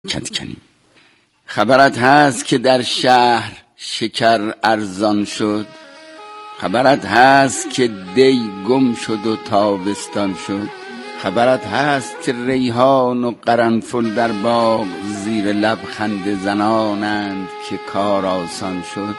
کدکنی. خبرت هست که در شهر شکر ارزان شد؟ خبرت هست که دی گم شد و تابستان شد؟ خبرت هست که ریحان و قرنفل در باغ زیر لب خنده زنانند که کار آسان شد؟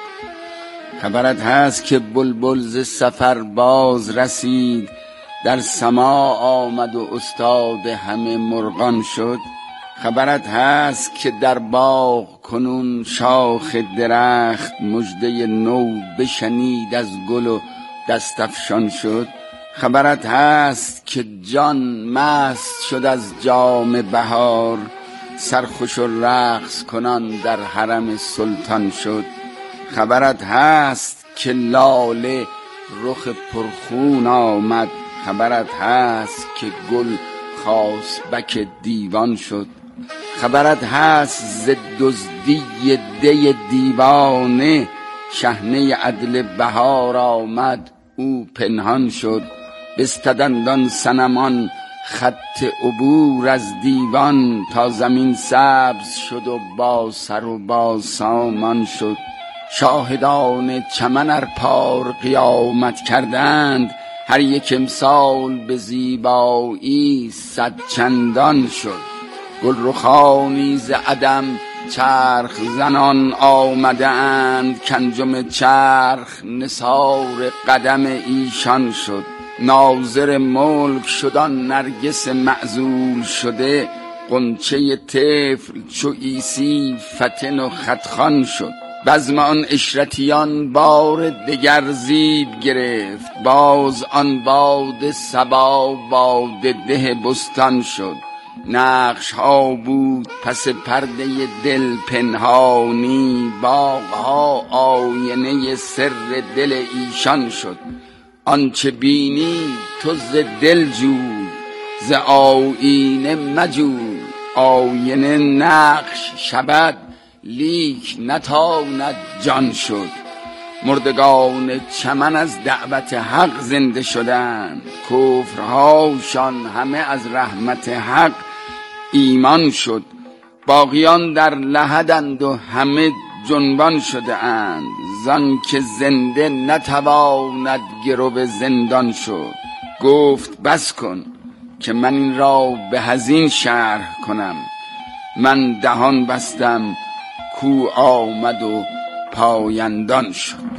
خبرت هست که بلبل ز سفر باز رسید، در سماع آمد و استاد همه مرغان شد؟ خبرت هست که در باغ کنون شاخ درخت مژده نو بشنید از گل و دست افشان شد؟ خبرت هست که جان مست شد از جام بهار، سرخوش و رقص کنان در حرم سلطان شد؟ خبرت هست که لاله رخ پرخون آمد؟ خبرت هست که گل خاصبک دیوان شد؟ خبرت هست ز دزدی دی دیوانه، شحنه عدل بهار آمد او پنهان شد؟ بستدند آن صنمان خط عبور از دیوان، تا زمین سبز شد و با سر و با سامان شد. شاهدان چمن ار پار قیامت کردند، هر یک امسال به زیبایی 100 چندان شد. گل رخانی ز عدم چرخ زنان آمده اند، کانجم چرخ نثار قدم ایشان شد. ناظر ملک شد آن نرگس معزول شده، غنچه طفل چو عیسی فتن و خطخوان شد. بزم آن عشرتیان بار دگر زیب گرفت، باز آن باد صبا باده ده بستان شد. نقش ها بود پس پرده دل پنهانی، باغ ها آینه سر دل ایشان شد. آنچه بینی تو ز دل جوی، ز آیینه مجوی. آینه نقش شود لیک نتاند جان شد. مردگان چمن از دعوت حق زنده شدند، کفرهاشان همه از رحمت حق ایمان شد. باقیان در لحدند و همه جنبان شده اند، زان که زنده نتواند گرو زندان شد. گفت بس کن که من این را به هزین شرح کنم، من دهان بستم کو آمد و پایندان شد.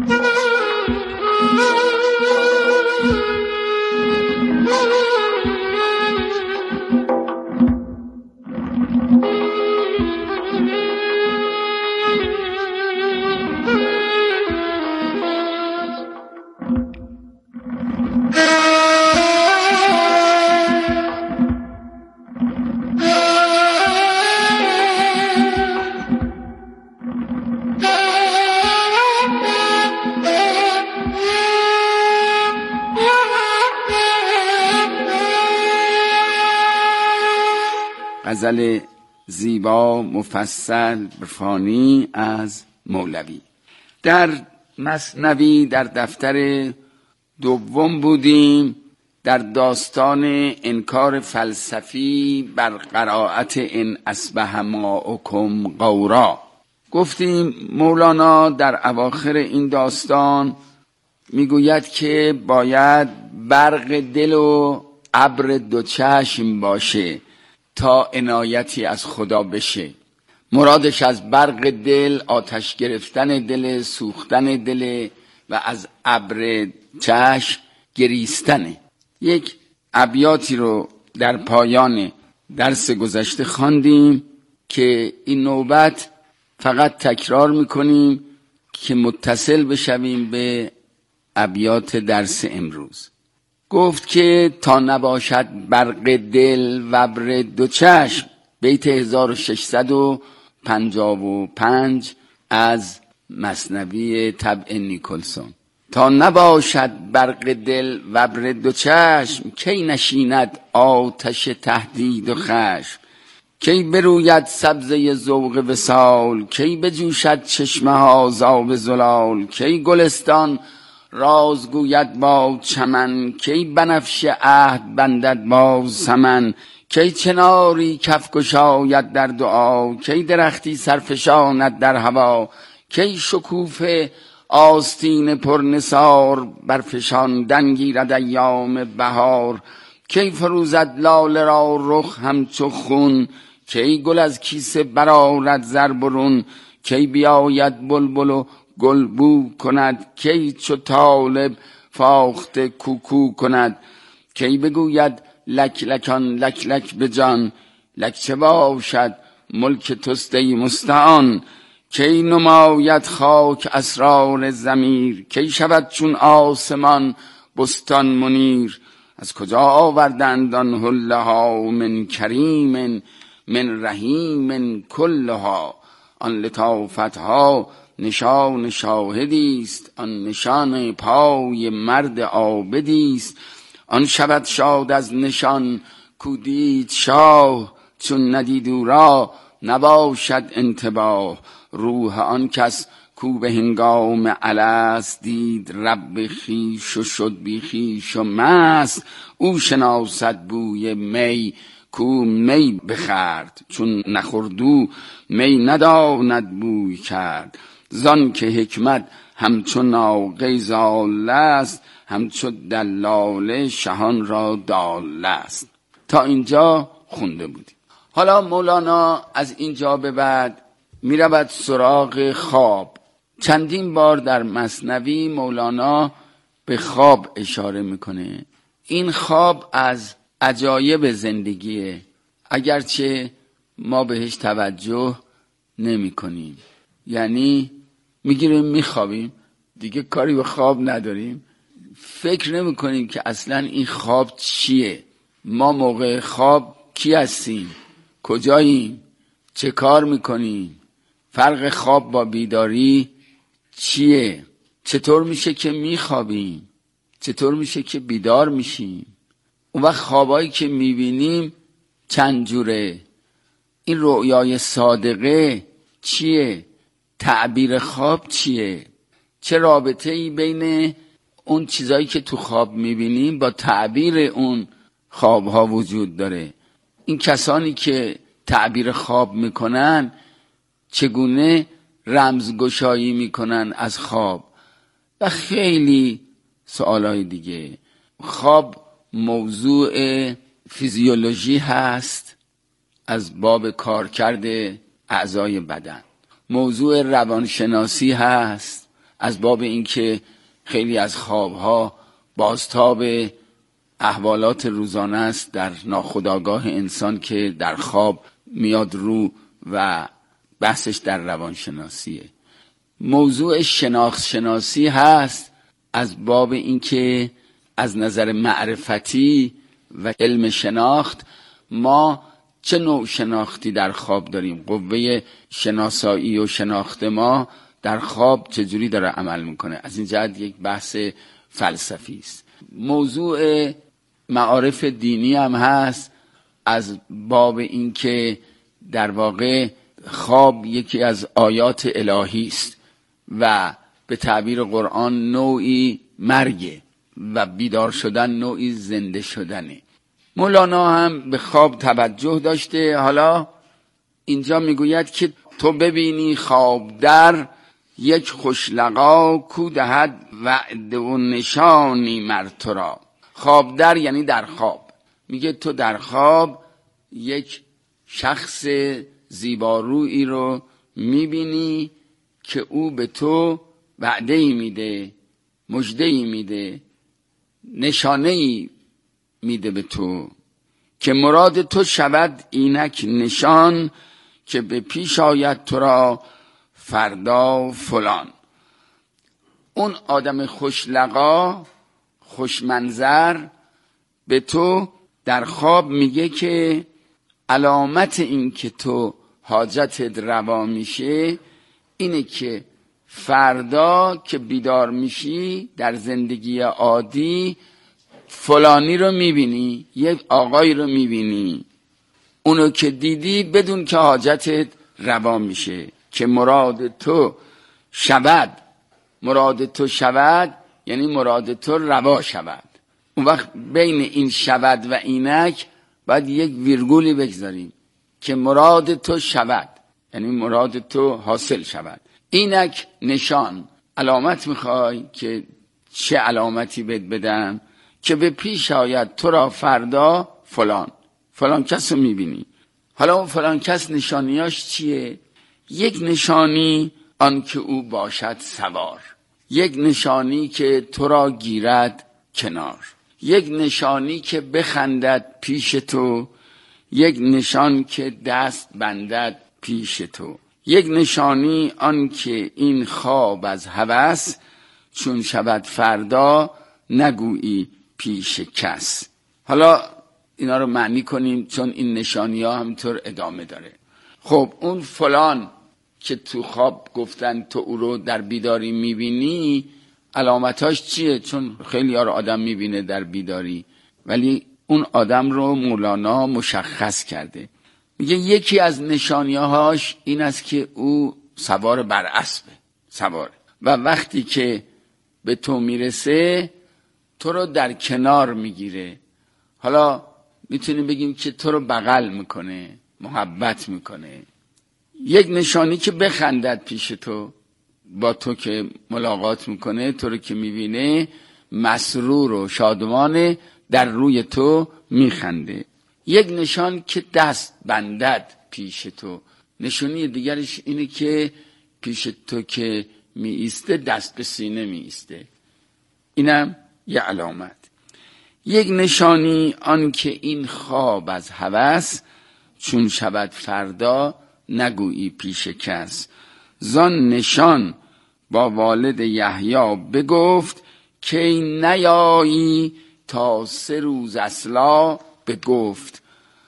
غزل زیبا مفصل عرفانی از مولوی. در مثنوی در دفتر دوم بودیم، در داستان انکار فلسفی بر قرائت ان اصبح ماؤکم غورا. گفتیم مولانا در اواخر این داستان میگوید که باید برق دل و ابر دو چشم باشه تا عنایتی از خدا بشه. مرادش از برق دل آتش گرفتن دل، سوختن دل، و از ابر چشم گریستنه. یک ابیاتی رو در پایان درس گذشته خواندیم که این نوبت فقط تکرار میکنیم که متصل بشویم به ابیات درس امروز. گفت که تا نباشد برق دل و ابر دو چشم، بیت 1655 از مثنوی طبع نیکلسون. تا نباشد برق دل و ابر دو چشم، کی نشیند آتش تهدید و خشم. کی بروید سبزه ذوق وصال، کی بجوشد چشمه ها ز آب زلال. کی گلستان راز گوید با چمن، کی بنفشه عهد بندد با سمن. کی چناری کف گشاید در دعا، کی درختی سرفشاند در هوا، کی شکوفه آستین پرنثار برفشاندن گیرد ایام بهار، کی فروزد لاله را رخ همچو خون، کی گل از کیسه برآرد زر برون، کی بیاید بلبل و گل بو کند، کی چو طالب فاخته کوکو کند، کی بگوید لک لکان لک لک به جان، لک چه باشد ملک توست ای مستعان، کی نماید خاک اسرار ضمیر، کی شود چون آسمان بستان منیر، از کجا آوردند آن حله ها من کریم من رحیم کلها، آن لطافت ها نشان شاهدی است، آن نشان پای مرد عابدی است، آن شود شاد از نشان کو دید شاه، چون ندید او را نباشد انتباه، روح آن کس کو به هنگام الست، دید رب خویش و شد بی خویش و مست، او شناسد بوی می کو می بخورد، چون نخوردو می نداند بوی کرد، زان که حکمت همچو ناقه زاله است، همچو دلاله شهان را داله است. تا اینجا خونده بودیم. حالا مولانا از اینجا به بعد می رود سراغ خواب. چندین بار در مثنوی مولانا به خواب اشاره میکنه. این خواب از عجایب زندگیه، اگرچه ما بهش توجه نمی کنیم. یعنی میگیریم میخوابیم، دیگه کاری به خواب نداریم، فکر نمی کنیم که اصلا این خواب چیه، ما موقع خواب کی هستیم، کجاییم، چه کار میکنیم، فرق خواب با بیداری چیه، چطور میشه که میخوابیم، چطور میشه که بیدار میشیم. اون وقت خوابایی که میبینیم چند جوره، این رؤیای صادقه چیه، تعبیر خواب چیه، چه رابطه ای بین اون چیزایی که تو خواب میبینیم با تعبیر اون خوابها وجود داره. این کسانی که تعبیر خواب میکنن چگونه رمزگشایی میکنن از خواب و خیلی سوالای دیگه. خواب موضوع فیزیولوژی هست از باب کارکرد اعضای بدن، موضوع روانشناسی هست از باب اینکه خیلی از خوابها بازتاب احوالات روزانه است در ناخودآگاه انسان که در خواب میاد رو و بحثش در روانشناسیه. موضوع شناختی هست از باب اینکه از نظر معرفتی و علم شناخت ما چه نوع شناختی در خواب داریم، قوه شناسایی و شناخت ما در خواب چجوری داره عمل میکنه. از این جهت یک بحث فلسفی است. موضوع معارف دینی هم هست از باب اینکه در واقع خواب یکی از آیات الهی است و به تعبیر قرآن نوعی مرگه و بیدار شدن نوعی زنده شدنه. مولانا هم به خواب توجه داشته. حالا اینجا میگوید که تو ببینی خواب در یک خوشلقا کو دهد وعده و نشانی مر تو را. خواب در یعنی در خواب. میگه تو در خواب یک شخص زیبارویی رو میبینی که او به تو وعده‌ای میده، مژده‌ای میده، نشانه‌ای میده به تو که مراد تو شود اینک نشان، که به پیش آید تو را فردا فلان. اون آدم خوشلقا خوشمنظر به تو در خواب میگه که علامت این که تو حاجتت روا میشه اینه که فردا که بیدار میشی در زندگی عادی فلانی رو میبینی، یک آقایی رو میبینی، اونو که دیدی بدون که حاجتت روا میشه، که مراد تو شود. مراد تو شود یعنی مراد تو روا شود. اون وقت بین این شود و اینک باید یک ویرگولی بگذاریم که مراد تو شود، یعنی مراد تو حاصل شود. اینک نشان، علامت میخوای که چه علامتی بهت بدم که به پیش آید تو را فردا فلان کس رو میبینی. حالا اون فلان کس نشانیاش چیه؟ یک نشانی آن که او باشد سوار، یک نشانی که تو را گیرد کنار، یک نشانی که بخندد پیش تو، یک نشان که دست بندد پیش تو، یک نشانی آن که این خواب از هوس چون شود فردا نگویی پیش کس. حالا اینا رو معنی کنیم چون این نشانی ها همینطور ادامه داره. خب اون فلان که تو خواب گفتن تو او رو در بیداری میبینی، علامتاش چیه؟ چون خیلی ها رو آدم میبینه در بیداری، ولی اون آدم رو مولانا مشخص کرده. میگه یکی از نشانیهاش این است که او سوار بر اسبه، سواره، و وقتی که به تو میرسه تو رو در کنار میگیره. حالا میتونیم بگیم که تو رو بغل میکنه، محبت میکنه. یک نشانی که بخندد پیش تو، با تو که ملاقات میکنه، تو رو که میبینه مسرور و شادمانه، در روی تو میخنده. یک نشان که دست بندد پیش تو، نشانی دیگرش اینه که پیش تو که می ایسته دست به سینه می ایسته، اینم یه علامت. یک نشانی آن که این خواب از هوس چون شود فردا نگویی پیش کس. زان نشان با والد یحیی بگفت که نیایی تا 3 روز اصلا بگفت.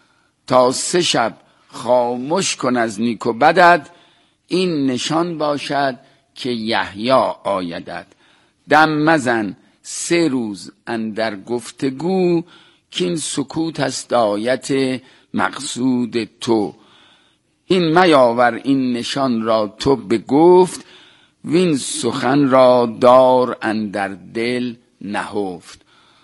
تا 3 شب خاموش کن از نیک و بدت، این نشان باشد که یحیی آیدت. دم مزن 3 روز اندر گفتگو، که این سکوت است آیت مقصود تو. این میاور این نشان را تو بگفت، وین سخن را دار اندر دل نهفت.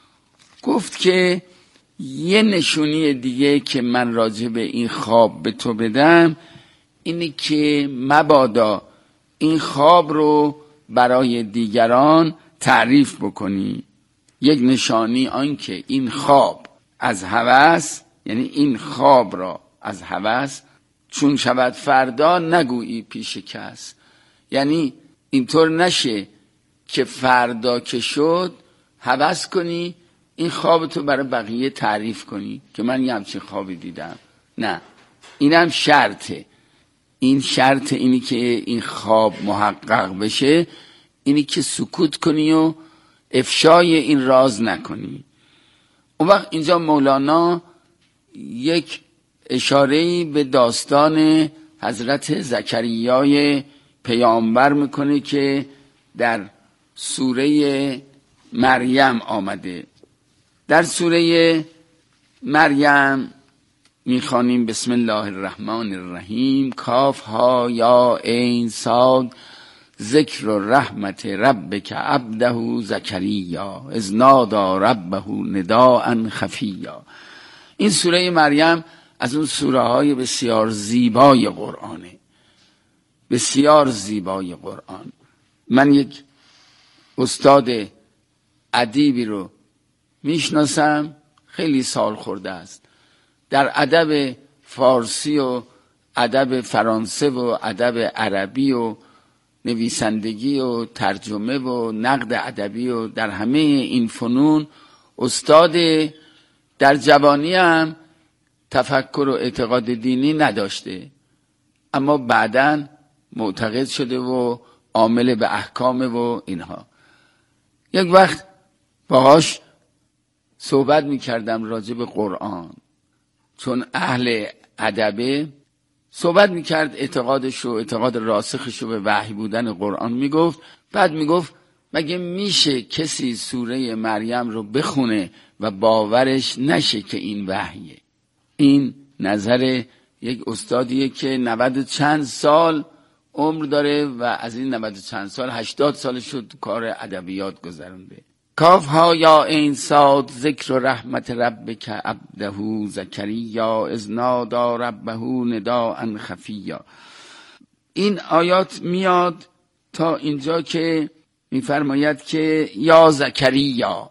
گفت که یه نشونی دیگه که من راجع به این خواب به تو بدم اینه که مبادا این خواب رو برای دیگران تعریف بکنی. یک نشانی آن که این خواب از هوس، یعنی این خواب را از هوس چون شود فردا نگویی پیش کس، یعنی اینطور نشه که فردا که شد هوس کنی این خواب تو برای بقیه تعریف کنی که من یه همچین خوابی دیدم. نه، اینم شرطه. این شرط اینی که این خواب محقق بشه اینی که سکوت کنی و افشای این راز نکنی. اون وقت اینجا مولانا یک اشاره‌ای به داستان حضرت زکریای پیامبر میکنه که در سوره مریم آمده. در سوره مریم میخوانیم بسم الله الرحمن الرحیم. کاف ها یا عین صاد ذکر رحمت ربک عبده زکریا اذ نادی ربه نداء خفیا. این سوره مریم از اون سوره های بسیار زیبای قرآنه، بسیار زیبای قرآن. من یک استاد ادیبی رو میشناسم، خیلی سال خورده است، در ادب فارسی و ادب فرانسه و ادب عربی و نویسندگی و ترجمه و نقد ادبی و در همه این فنون استاد. در جوانی هم تفکر و اعتقاد دینی نداشته، اما بعداً معتقد شده و عامل به احکام و اینها. یک وقت باهاش صحبت میکردم راجع به قرآن، چون اهل ادبه، صحبت میکرد اعتقادش و اعتقاد راسخش رو به وحی بودن قرآن میگفت. بعد میگفت مگه میشه کسی سوره مریم رو بخونه و باورش نشه که این وحیه؟ این نظر یک استادیه که 90 چند سال عمر داره و از این 90 چند سال 80 سالش رو کار ادبیات گذرونده. کاف ها یا عین صاد ذکر رحمت ربک عبده زکریا اذ نادی ربه نداء خفیا. این آیات میاد تا اینجا که میفرماید که یا زکریا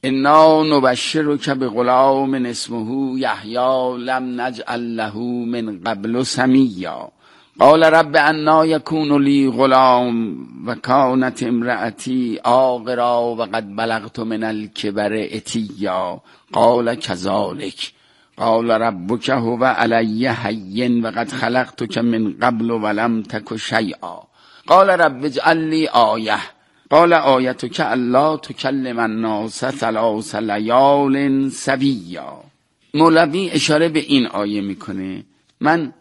انا نبشرک بغلام اسمه یحیی لم نجعل له من قبل سمیا قال رب انا یکون لی غلام و کانت امرأتی عاقرا و قد بلغت من الکبر عتیا قال کذلک قال ربک هو علی هین و قد خلقتک من قبل ولم تک شیئا قال رب اجعل لی آیه قال آیتک الا تکلم الناس ثلاث لیال سویا. مولوی اشاره به این آیه میکنه. من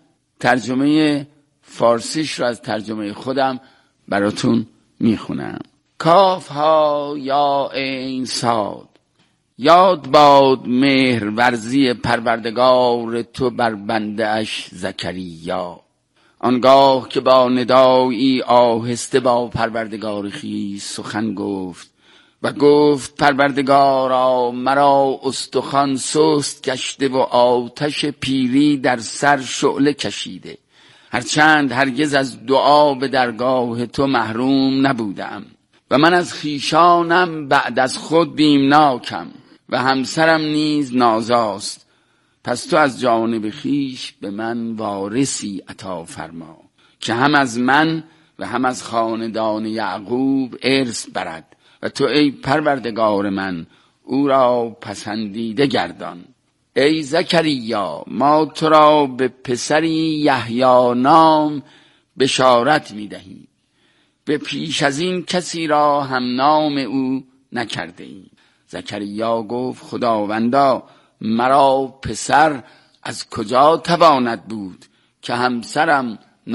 ترجمه فارسیش رو از ترجمه خودم براتون میخونم. کاف ها یا عین صاد، یاد باد مهر ورزی پروردگار تو بر بنده اش زکریا. آنگاه که با ندایی آهسته با پروردگار خویش سخن گفت و گفت پروردگارا مرا استخوان سست گشته و آتش پیری در سر شعله کشیده، هرچند هرگز از دعا به درگاه تو محروم نبودم و من از خیشانم بعد از خود بیمناکم و همسرم نیز نازاست، پس تو از جانب خیش به من وارثی عطا فرما که هم از من و هم از خاندان یعقوب ارث برد و تو ای پروردگار من او را پسندیده گردان. ای زکریا ما تو را به پسری یحیی نام بشارت می‌دهیم، به پیش از این کسی را هم نام او نکرده ایم. زکریا گفت خداوندا مرا پسر از کجا تواند بود که همسرم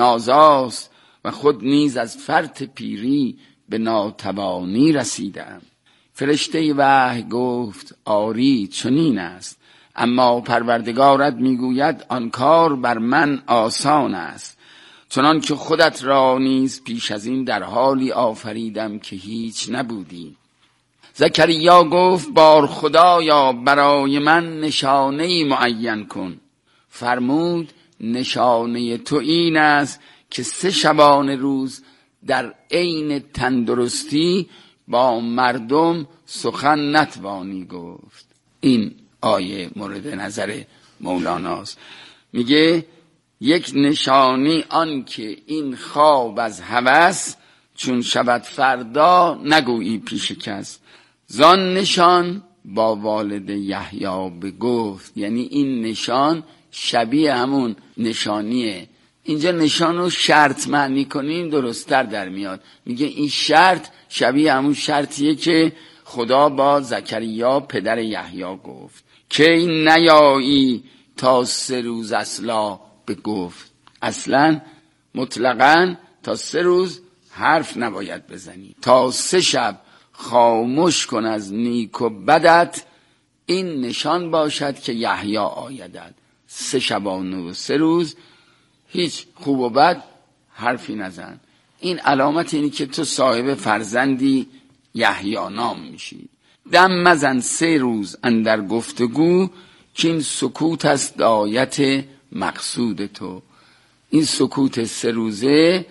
نازاست و خود نیز از فرط پیری به ناتوانی رسیدم. فرشته وحی گفت آری چنین است، اما پروردگارت میگوید آن کار بر من آسان است، چنان که خودت را نیز پیش از این در حالی آفریدم که هیچ نبودی. زکریا گفت بار خدایا برای من نشانه‌ای معین کن. فرمود نشانه تو این است که 3 شبانه روز در عین تندرستی با مردم سخن نتوانی گفت. این آیه مورد نظر مولاناست. میگه یک نشانی آن که این خواب از هوس چون شود فردا نگویی پیش کس. زان نشان با والد یحیی بگفت، یعنی این نشان شبیه همون نشانیه. اینجا نشان رو شرط معنی کنیم درست‌تر در میاد. میگه این شرط شبیه همون شرطیه که خدا با زکریا پدر یحیی گفت که این نیایی تا 3 روز اصلا بگفت. اصلا مطلقاً تا 3 روز حرف نباید بزنی، تا 3 شب خاموش کن از نیک و بدت، این نشان باشد که یحیی آیدد. 3 شبانه و 3 روز هیچ خوب و بد حرفی نزن. این علامت اینی که تو صاحب فرزندی یحیی نام میشی. دم مزن 3 روز اندر گفتگو که این سکوت است آیت مقصود تو. این سکوت 3 روزه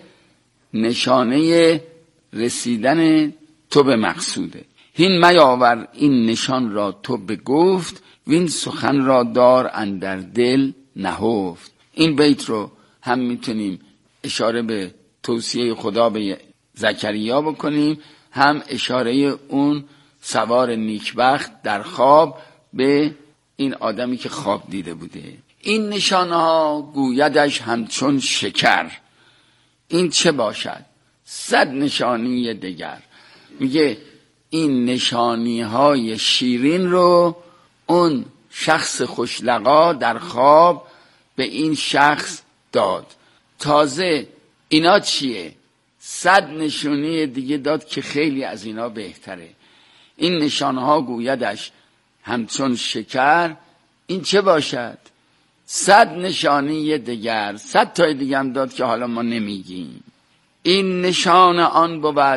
نشانه رسیدن تو به مقصوده. هین میاور این نشان را تو بگفت وین سخن را دار اندر دل نهفت. این بیت رو هم میتونیم اشاره به توصیه خدا به زکریا بکنیم، هم اشاره اون سوار نیکبخت در خواب به این آدمی که خواب دیده بوده. این نشانه ها گویدش همچون شکر. این چه باشد؟ 100 نشانی دیگر. میگه این نشانی های شیرین رو اون شخص خوشلقا در خواب به این شخص داد. تازه اینا چیه؟ 100 نشانی دیگه داد که خیلی از اینا بهتره. این نشانه ها گویدش همچون شکر. این چه باشد؟ 100 نشانی دیگر، 100 تای دیگه هم داد که حالا ما نمیگیم. این نشان آن بود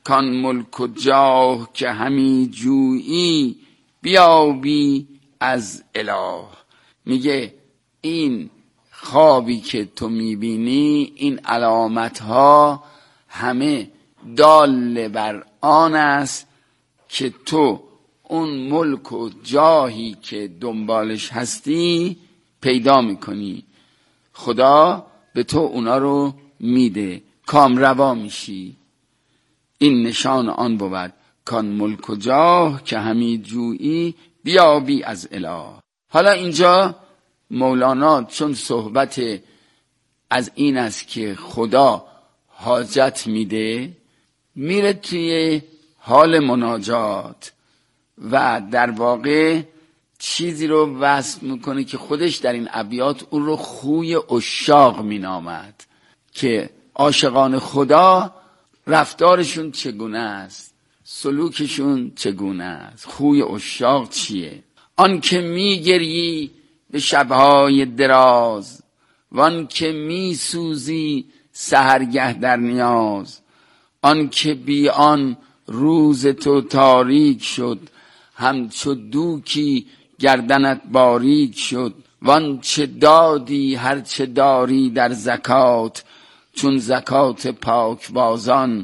کان ملک و جاه که همی جویی بیابی از اله. میگه این خوابی که تو میبینی، این علامت ها همه دال بر آن است که تو اون ملک و جاهی که دنبالش هستی پیدا میکنی. خدا به تو اونا رو میده، کامروا میشی. این نشان آن بود کان ملک و جاه که همی جویی بیابی از اله. حالا اینجا مولانا چون صحبت از این است که خدا حاجت میده، میره توی حال مناجات و در واقع چیزی رو وصف میکنه که خودش در این ابیات اون رو خوی عشاق مینامد که عاشقان خدا رفتارشون چگونه است، سلوکشون چگونه است، خوی عشاق چیه. آن که میگریی به شبهای دراز، وان که میسوزی سحرگه در نیاز. آن که بی آن روز تو تاریک شد، همچو دوکی گردنت باریک شد. وان چه دادی هر چه داری در زکات، چون زکات پاکبازان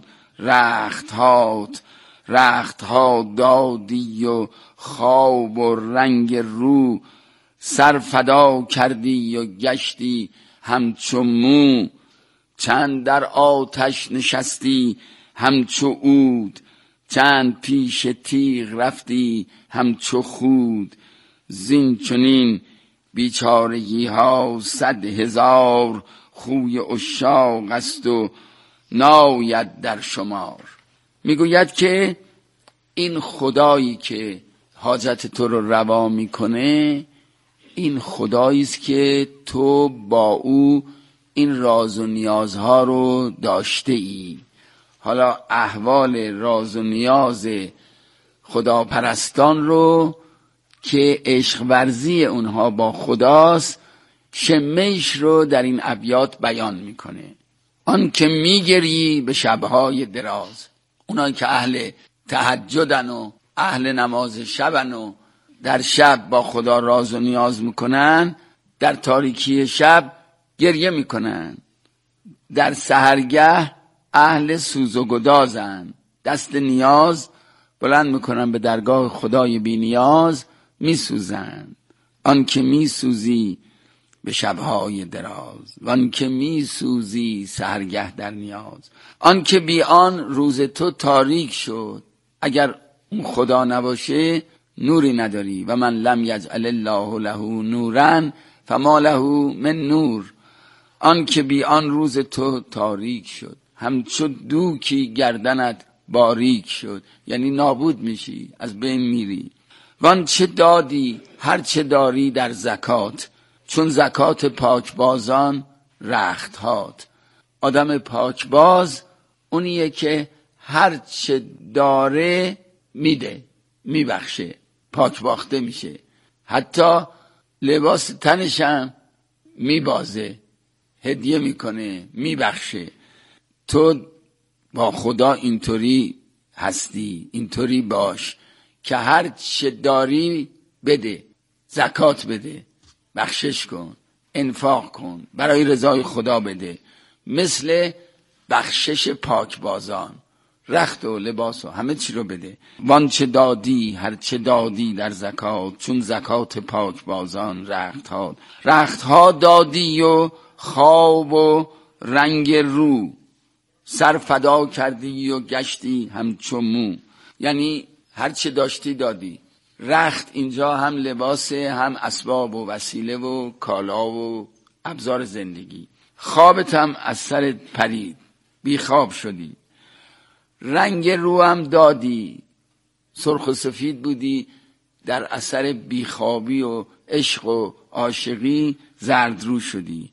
رختها دادی و خواب و رنگ رو، سر فدا کردی و گشتی همچو مو. چند در آتش نشستی همچو عود، چند پیش تیغ رفتی همچو خود. زین چنین بیچارگی ها 100,000، خوی عشاق است و ناید در شمار. میگوید که این خدایی که حاجت تو رو روا میکنه، این خدایی است که تو با او این راز و نیازها رو داشته ای. حالا احوال راز و نیاز خداپرستان رو که عشق ورزی اونها با خداست، شمه‌اش رو در این ابیات بیان میکنه. آن که میگری به شبهای دراز، اونایی که اهل تهجدن و اهل نماز شبن و در شب با خدا راز و نیاز میکنن، در تاریکی شب گریه میکنن. در سحرگه اهل سوز و گدازن، دست نیاز بلند میکنن به درگاه خدای بی نیاز، میسوزن. آن که میسوزی به شبهای دراز، وان که میسوزی سحرگه در نیاز. آن که بی آن روز تو تاریک شد، اگر اون خدا نباشه نوری نداری. و من لم یجعل الله له نورا فما له من نور. آن که بی آن روز تو تاریک شد، همچو دوکی گردنت باریک شد، یعنی نابود میشی، از بین میری. وان چه دادی هر چه داری در زکات، چون زکات پاکبازان رختهات. آدم پاکباز اونیه که هر چه داره میده، میبخشه، پاکباخته میشه. حتی لباس تنشم میبازه، هدیه میکنه، میبخشه. تو با خدا اینطوری هستی، اینطوری باش که هر چه داری بده، زکات بده، بخشش کن، انفاق کن، برای رضای خدا بده. مثل بخشش پاکبازان، رخت و لباس و همه چی رو بده. وان چه دادی هر چه دادی در زکات، چون زکات پاکبازان رختها دادی و خواب و رنگ رو، سر فدا کردی و گشتی همچو مو. یعنی هر چه داشتی دادی. رخت اینجا هم لباسه، هم اسباب و وسیله و کالا و ابزار زندگی. خوابت هم از سر پرید، بی خواب شدی. رنگ رو هم دادی، سرخ و سفید بودی، در اثر بیخوابی و عشق و عاشقی زرد رو شدی.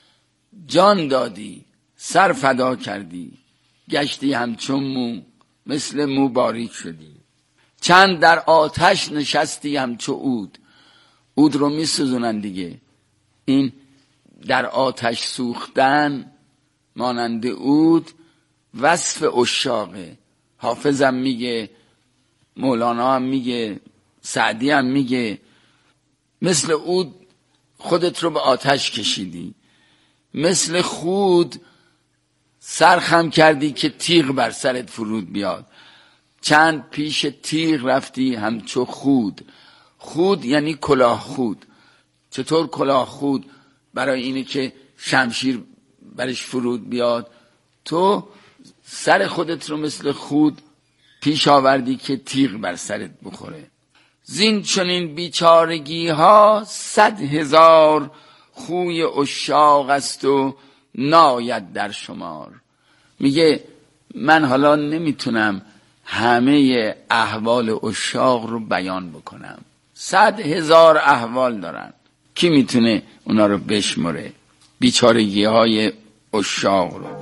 جان دادی، سر فدا کردی، گشتی همچون مو، مثل مو باریک شدی. چند در آتش نشستی همچو عود. عود رو می سوزونن دیگه. این در آتش سوختن مانند عود وصف عشاقه. حافظم میگه، مولانا هم میگه، سعدی هم میگه، مثل عود خودت رو به آتش کشیدی، مثل خود سرخم کردی که تیغ بر سرت فرود بیاد. چند پیش تیغ رفتی همچو خود. خود یعنی کلاه خود. چطور کلاه خود؟ برای اینه که شمشیر برش فرود بیاد. تو سر خودت رو مثل خود پیش آوردی که تیغ بر سرت بخوره. زین چنین بیچارگی ها 100,000 خوی عشاق است و ناید در شمار. میگه من حالا نمیتونم همه احوال عشاق رو بیان بکنم. 100,000 احوال دارن، کی میتونه اونا رو بشمره؟ بیچارگی های عشاق رو.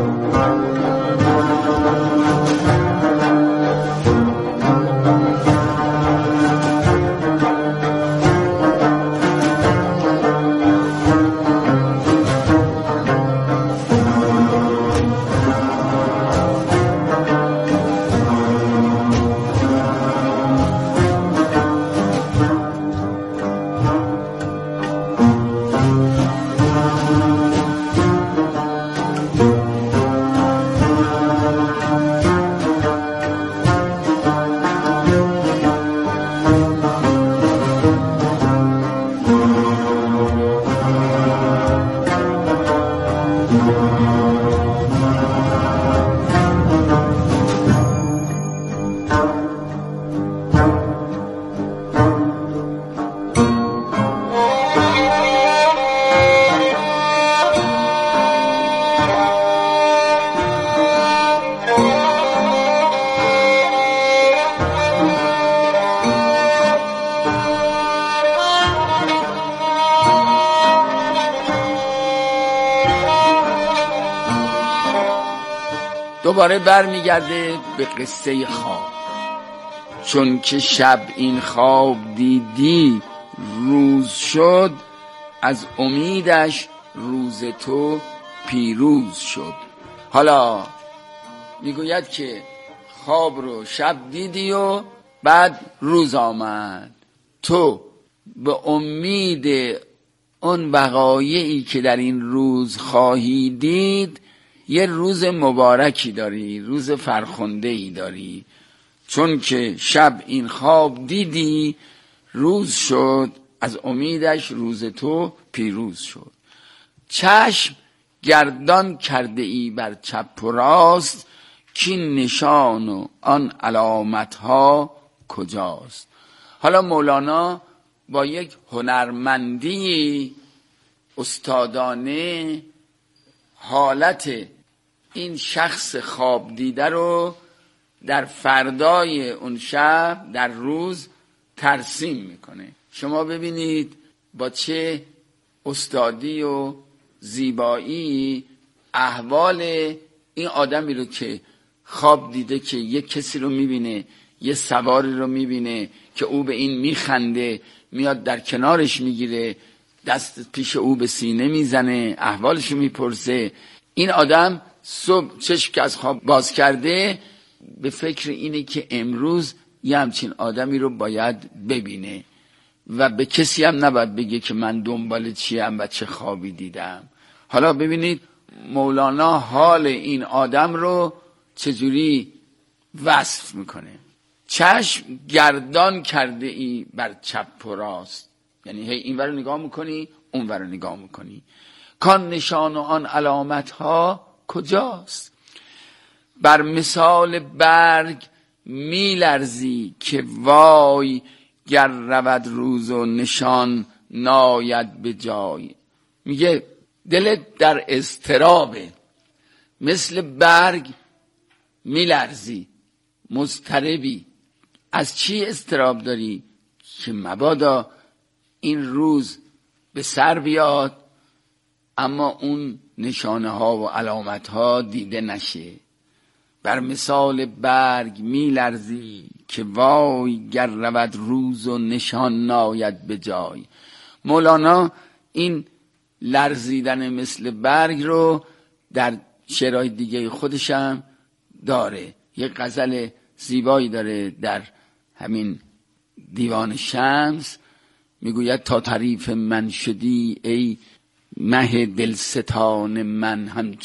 دوباره برمیگرده به قصه خواب. چون که شب این خواب دیدی روز شد، از امیدش روز تو پیروز شد. حالا میگوید که خواب رو شب دیدی و بعد روز آمد. تو به امید اون وقایعی که در این روز خواهی دید یه روز مبارکی داری، روز فرخنده‌ای داری. چون که شب این خواب دیدی روز شد، از امیدش روز تو پیروز شد. چشم گردان کرده ای بر چپ و راست، کین نشان و آن علامت ها کجاست؟ حالا مولانا با یک هنرمندی استادانه حالت این شخص خواب دیده رو در فردای اون شب در روز ترسیم میکنه. شما ببینید با چه استادی و زیبایی احوال این آدمی رو که خواب دیده که یک کسی رو میبینه، یه سواری رو میبینه که او به این میخنده، میاد در کنارش میگیره، دست پیش او به سینه میزنه، احوالش رو میپرسه. این آدم صبح چشم که از خواب باز کرده به فکر اینه که امروز یه همچین آدمی رو باید ببینه و به کسی هم نباید بگه که من دنبال چیم و چه خوابی دیدم. حالا ببینید مولانا حال این آدم رو چجوری وصف میکنه. چشم گردان کرده ای بر چپ و راست، یعنی هی این ور رو نگاه میکنی اون ور رو نگاه میکنی. کان نشان و آن علامت ها کجاست؟ بر مثال برگ میلرزی که وای، گر رود روز و نشان ناید به جای. میگه دلت در اضطرابه، مثل برگ میلرزی، مضطربی. از چی اضطراب داری؟ که مبادا این روز به سر بیاد اما اون نشانه ها و علامت ها دیده نشه. بر مثال برگ میلرزی که وای، گر رود روز و نشان ناید به جای. مولانا این لرزیدن مثل برگ رو در شعرهای دیگه خودشم داره. یک غزل زیبایی داره در همین دیوان شمس، میگوید تا تعریف من شدی ای مه دلستان من، همچو